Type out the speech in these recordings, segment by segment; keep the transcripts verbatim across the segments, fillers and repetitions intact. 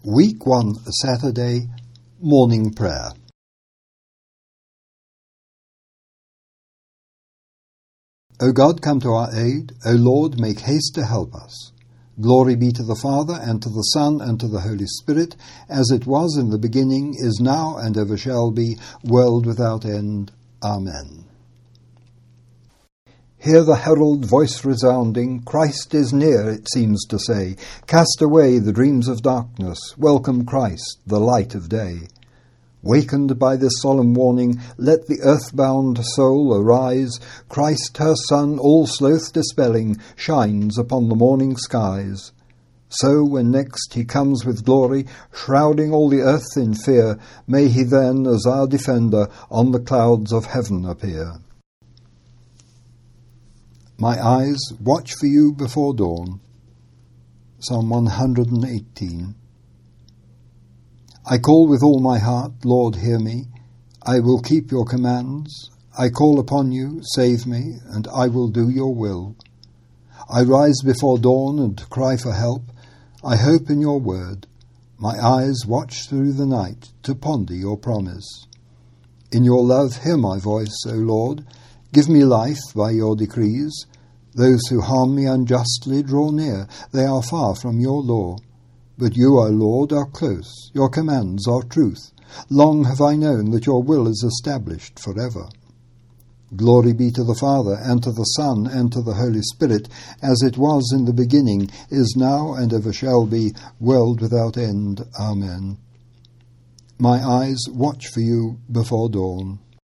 Week one, Saturday, Morning Prayer. O God, come to our aid. O Lord, make haste to help us. Glory be to the Father, and to the Son, and to the Holy Spirit, as it was in the beginning, is now, and ever shall be, world without end. Amen. Hear the herald voice resounding, Christ is near, it seems to say. Cast away the dreams of darkness, welcome Christ, the light of day. Wakened by this solemn warning, let the earthbound soul arise. Christ, her Son, all sloth dispelling, shines upon the morning skies. So when next he comes with glory, shrouding all the earth in fear, may he then, as our defender, on the clouds of heaven appear. My eyes watch for you before dawn. Psalm one hundred eighteen. I call with all my heart, Lord, hear me. I will keep your commands. I call upon you, save me, and I will do your will. I rise before dawn and cry for help. I hope in your word. My eyes watch through the night to ponder your promise. In your love hear my voice, O Lord. Give me life by your decrees. Those who harm me unjustly draw near. They are far from your law. But you, O Lord, are close. Your commands are truth. Long have I known that your will is established forever. Glory be to the Father, and to the Son, and to the Holy Spirit, as it was in the beginning, is now, and ever shall be, world without end. Amen. My eyes watch for you before dawn.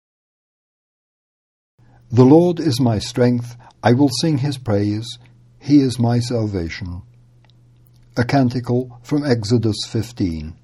The Lord is my strength. I will sing his praise. He is my salvation. A canticle from Exodus fifteen.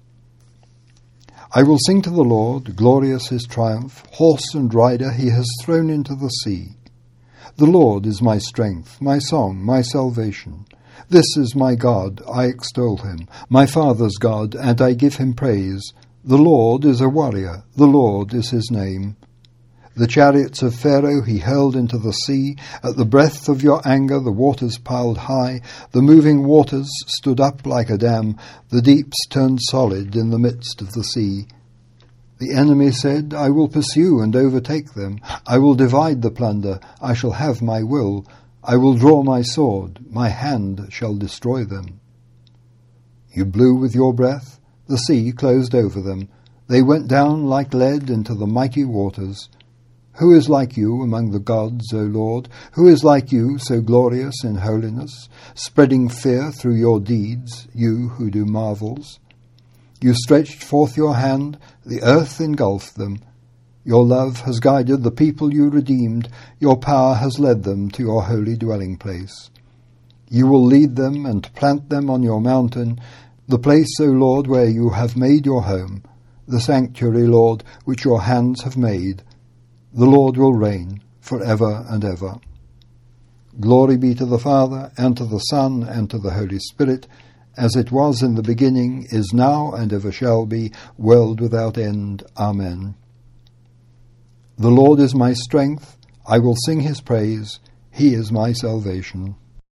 I will sing to the Lord, glorious his triumph. Horse and rider he has thrown into the sea. The Lord is my strength, my song, my salvation. This is my God, I extol him, my father's God, and I give him praise. The Lord is a warrior, the Lord is his name. The chariots of Pharaoh he hurled into the sea. At the breath of your anger the waters piled high. The moving waters stood up like a dam. The deeps turned solid in the midst of the sea. The enemy said, I will pursue and overtake them. I will divide the plunder. I shall have my will. I will draw my sword. My hand shall destroy them. You blew with your breath. The sea closed over them. They went down like lead into the mighty waters. Who is like you among the gods, O Lord? Who is like you, so glorious in holiness, spreading fear through your deeds, you who do marvels? You stretched forth your hand, the earth engulfed them. Your love has guided the people you redeemed. Your power has led them to your holy dwelling place. You will lead them and plant them on your mountain, the place, O Lord, where you have made your home, the sanctuary, Lord, which your hands have made. The Lord will reign for ever and ever. Glory be to the Father, and to the Son, and to the Holy Spirit, as it was in the beginning, is now, and ever shall be, world without end. Amen. The Lord is my strength. I will sing his praise. He is my salvation.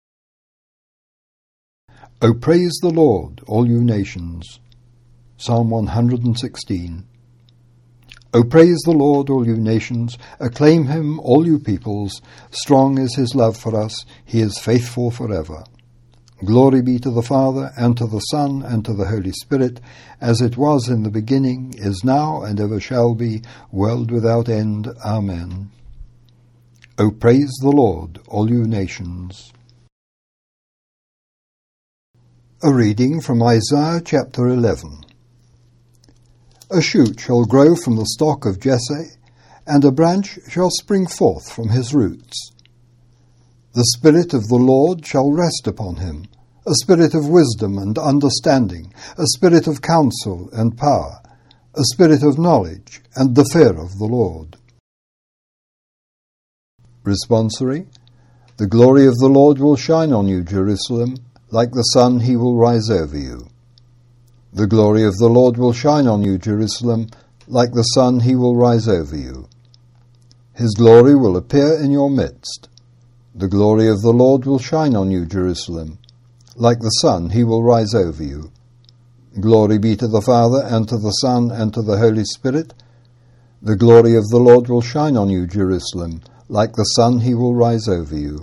O praise the Lord, all you nations. Psalm one hundred sixteen. O praise the Lord, all you nations. Acclaim him, all you peoples. Strong is his love for us. He is faithful forever. Glory be to the Father, and to the Son, and to the Holy Spirit, as it was in the beginning, is now, and ever shall be, world without end. Amen. O praise the Lord, all you nations. A reading from Isaiah chapter eleven. A shoot shall grow from the stock of Jesse, and a branch shall spring forth from his roots. The Spirit of the Lord shall rest upon him, a spirit of wisdom and understanding, a spirit of counsel and power, a spirit of knowledge and the fear of the Lord. Responsory. The glory of the Lord will shine on you, Jerusalem. Like the sun he will rise over you. The glory of the Lord will shine on you, Jerusalem. Like the sun he will rise over you. His glory will appear in your midst. The glory of the Lord will shine on you, Jerusalem. Like the sun he will rise over you. Glory be to the Father, and to the Son, and to the Holy Spirit. The glory of the Lord will shine on you, Jerusalem. Like the sun he will rise over you.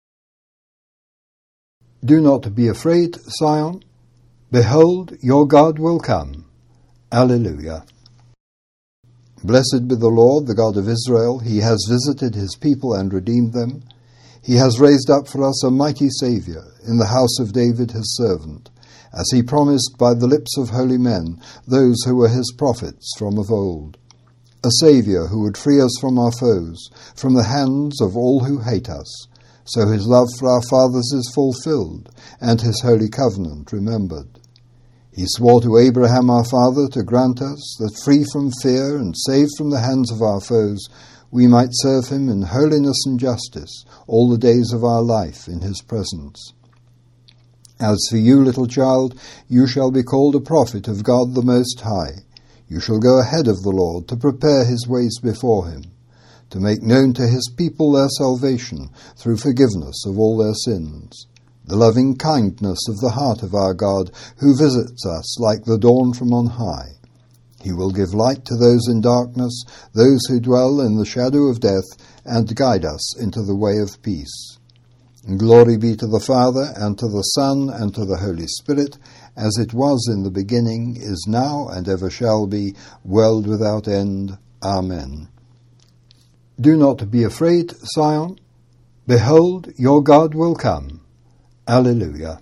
Do not be afraid, Sion. Behold, your God will come. Alleluia. Blessed be the Lord, the God of Israel. He has visited his people and redeemed them. He has raised up for us a mighty Saviour in the house of David his servant, as he promised by the lips of holy men, those who were his prophets from of old. A Saviour who would free us from our foes, from the hands of all who hate us. So his love for our fathers is fulfilled, and his holy covenant remembered. He swore to Abraham our father to grant us, that free from fear and saved from the hands of our foes, we might serve him in holiness and justice all the days of our life in his presence. As for you, little child, you shall be called a prophet of God the Most High. You shall go ahead of the Lord to prepare his ways before him, to make known to his people their salvation through forgiveness of all their sins, the loving kindness of the heart of our God, who visits us like the dawn from on high. He will give light to those in darkness, those who dwell in the shadow of death, and guide us into the way of peace. Glory be to the Father, and to the Son, and to the Holy Spirit, as it was in the beginning, is now, and ever shall be, world without end. Amen. Do not be afraid, Sion. Behold, your God will come. Alleluia.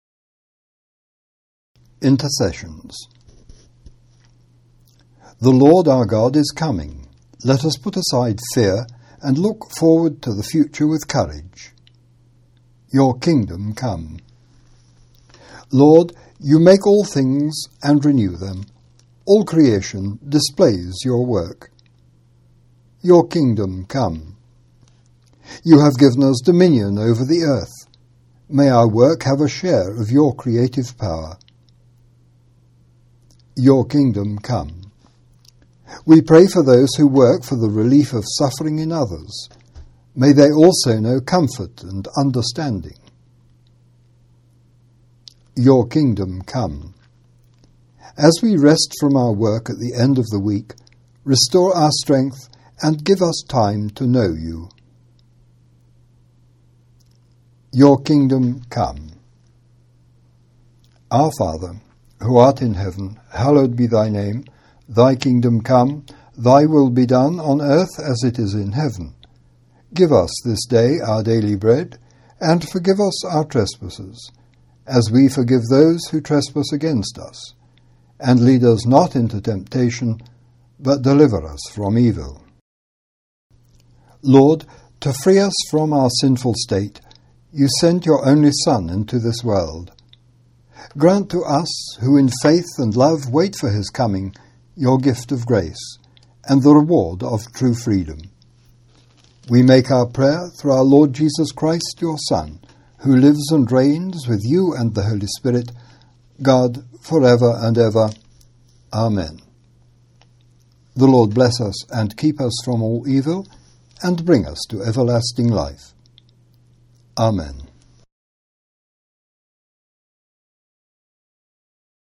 Intercessions. The Lord our God is coming. Let us put aside fear and look forward to the future with courage. Your kingdom come. Lord, you make all things and renew them. All creation displays your work. Your kingdom come. You have given us dominion over the earth. May our work have a share of your creative power. Your kingdom come. We pray for those who work for the relief of suffering in others. May they also know comfort and understanding. Your kingdom come. As we rest from our work at the end of the week, restore our strength and give us time to know you. Your kingdom come. Our Father, who art in heaven, hallowed be thy name. Thy kingdom come, thy will be done on earth as it is in heaven. Give us this day our daily bread, and forgive us our trespasses, as we forgive those who trespass against us. And lead us not into temptation, but deliver us from evil. Lord, to free us from our sinful state, you sent your only Son into this world. Grant to us, who in faith and love wait for his coming, your gift of grace, and the reward of true freedom. We make our prayer through our Lord Jesus Christ, your Son, who lives and reigns with you and the Holy Spirit, God, forever and ever. Amen. The Lord bless us and keep us from all evil, and bring us to everlasting life. Amen.